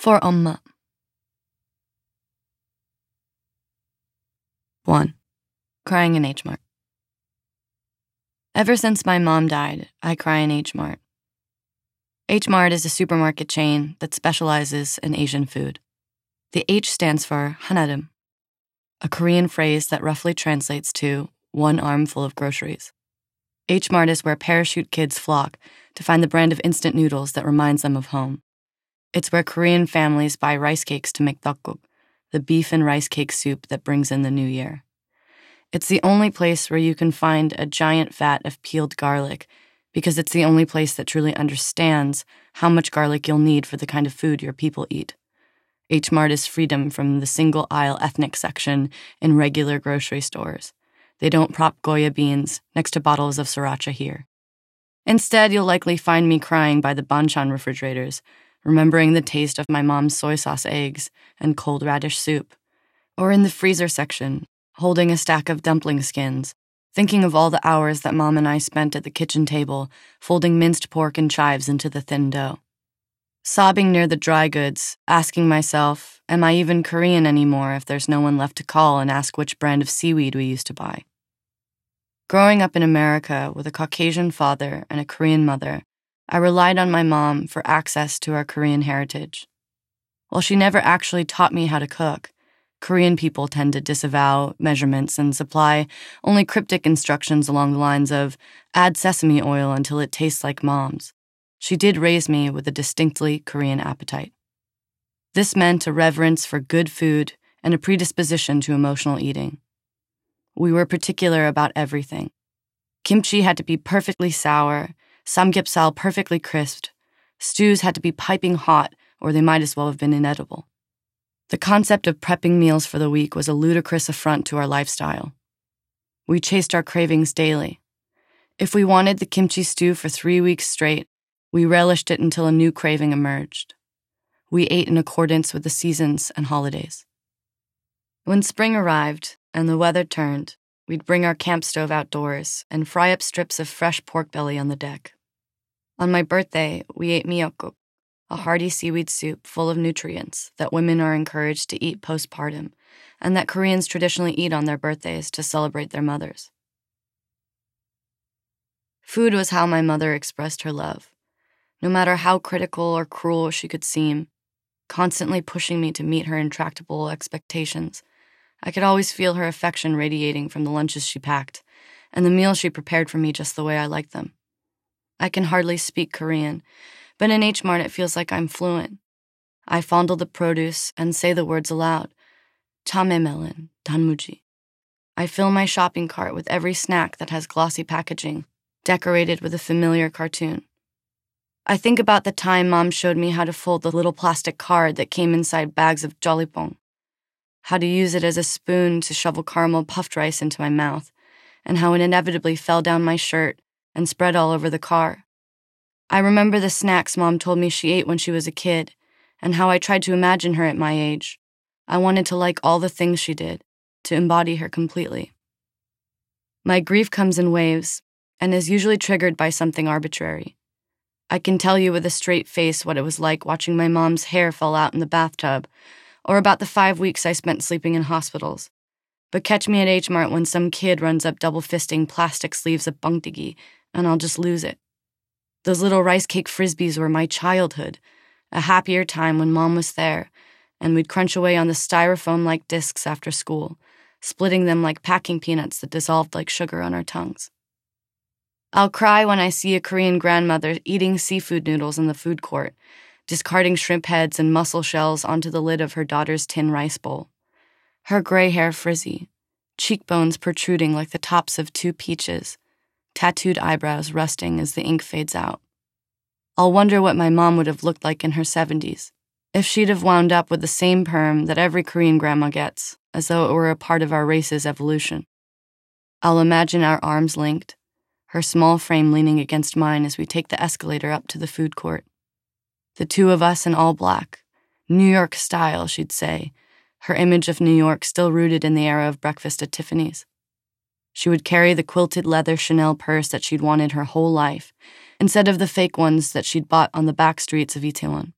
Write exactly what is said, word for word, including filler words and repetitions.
For 엄마. one. Crying in H Mart. Ever since my mom died, I cry in H Mart. H Mart is a supermarket chain that specializes in Asian food. The H stands for Hanarim, a Korean phrase that roughly translates to one armful of groceries. H Mart is where parachute kids flock to find the brand of instant noodles that reminds them of home. It's where Korean families buy rice cakes to make tteokguk, the beef and rice cake soup that brings in the new year. It's the only place where you can find a giant vat of peeled garlic because it's the only place that truly understands how much garlic you'll need for the kind of food your people eat. H Mart is freedom from the single-aisle ethnic section in regular grocery stores. They don't prop Goya beans next to bottles of sriracha here. Instead, you'll likely find me crying by the banchan refrigerators, remembering the taste of my mom's soy sauce eggs and cold radish soup, or in the freezer section, holding a stack of dumpling skins, thinking of all the hours that Mom and I spent at the kitchen table, folding minced pork and chives into the thin dough. Sobbing near the dry goods, asking myself, am I even Korean anymore if there's no one left to call and ask which brand of seaweed we used to buy? Growing up in America with a Caucasian father and a Korean mother, I relied on my mom for access to our Korean heritage. While she never actually taught me how to cook, Korean people tend to disavow measurements and supply only cryptic instructions along the lines of, add sesame oil until it tastes like mom's. She did raise me with a distinctly Korean appetite. This meant a reverence for good food and a predisposition to emotional eating. We were particular about everything. Kimchi had to be perfectly sour, samgyeopsal perfectly crisped, stews had to be piping hot or they might as well have been inedible. The concept of prepping meals for the week was a ludicrous affront to our lifestyle. We chased our cravings daily. If we wanted the kimchi stew for three weeks straight, we relished it until a new craving emerged. We ate in accordance with the seasons and holidays. When spring arrived and the weather turned, we'd bring our camp stove outdoors and fry up strips of fresh pork belly on the deck. On my birthday, we ate miyeokguk, a hearty seaweed soup full of nutrients that women are encouraged to eat postpartum and that Koreans traditionally eat on their birthdays to celebrate their mothers. Food was how my mother expressed her love, no matter how critical or cruel she could seem, constantly pushing me to meet her intractable expectations. I could always feel her affection radiating from the lunches she packed and the meals she prepared for me just the way I liked them. I can hardly speak Korean, but in H Mart it feels like I'm fluent. I fondle the produce and say the words aloud. Chame melon, danmuji. I fill my shopping cart with every snack that has glossy packaging, decorated with a familiar cartoon. I think about the time Mom showed me how to fold the little plastic card that came inside bags of jollypong, how to use it as a spoon to shovel caramel puffed rice into my mouth, and how it inevitably fell down my shirt and spread all over the car. I remember the snacks Mom told me she ate when she was a kid, and how I tried to imagine her at my age. I wanted to like all the things she did, to embody her completely. My grief comes in waves, and is usually triggered by something arbitrary. I can tell you with a straight face what it was like watching my mom's hair fall out in the bathtub, or about the five weeks I spent sleeping in hospitals. But catch me at H Mart when some kid runs up double-fisting plastic sleeves of bangtigi, and I'll just lose it. Those little rice cake frisbees were my childhood, a happier time when Mom was there, and we'd crunch away on the styrofoam-like discs after school, splitting them like packing peanuts that dissolved like sugar on our tongues. I'll cry when I see a Korean grandmother eating seafood noodles in the food court, discarding shrimp heads and mussel shells onto the lid of her daughter's tin rice bowl. Her gray hair frizzy, cheekbones protruding like the tops of two peaches, tattooed eyebrows rusting as the ink fades out. I'll wonder what my mom would have looked like in her seventies, if she'd have wound up with the same perm that every Korean grandma gets, as though it were a part of our race's evolution. I'll imagine our arms linked, her small frame leaning against mine as we take the escalator up to the food court. The two of us in all black, New York style, she'd say, her image of New York still rooted in the era of breakfast at Tiffany's. She would carry the quilted leather Chanel purse that she'd wanted her whole life, instead of the fake ones that she'd bought on the back streets of Itaewon.